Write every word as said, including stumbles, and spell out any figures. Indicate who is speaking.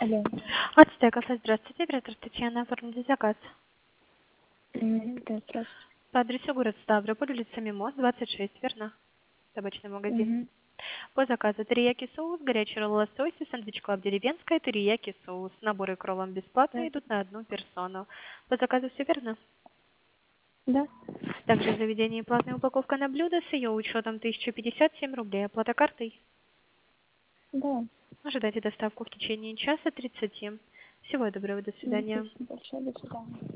Speaker 1: Алло.
Speaker 2: Ацтек кафе, здравствуйте, оператор Татьяна, оформите заказ.
Speaker 1: М, Да, здравствуйте.
Speaker 2: По адресу город Ставрополь, улица Мимоз, двадцать шесть, верно? Табачный магазин.
Speaker 1: Мгм.
Speaker 2: По заказу терияки соус, горячий ролл лосося, сэндвич клаб деревенская, терияки соус. Наборы к роллам
Speaker 1: Да,
Speaker 2: бесплатные, идут на одну персону. По заказу все верно?
Speaker 1: да,
Speaker 2: Также в заведении платная упаковка на блюдо с ее учетом тысяча пятьдесят семь рублей. Оплата картой.
Speaker 1: да.
Speaker 2: Ожидайте доставку в течение часа тридцати. Всего доброго, до
Speaker 1: М,
Speaker 2: свидания.
Speaker 1: Спасибо большое. До свидания.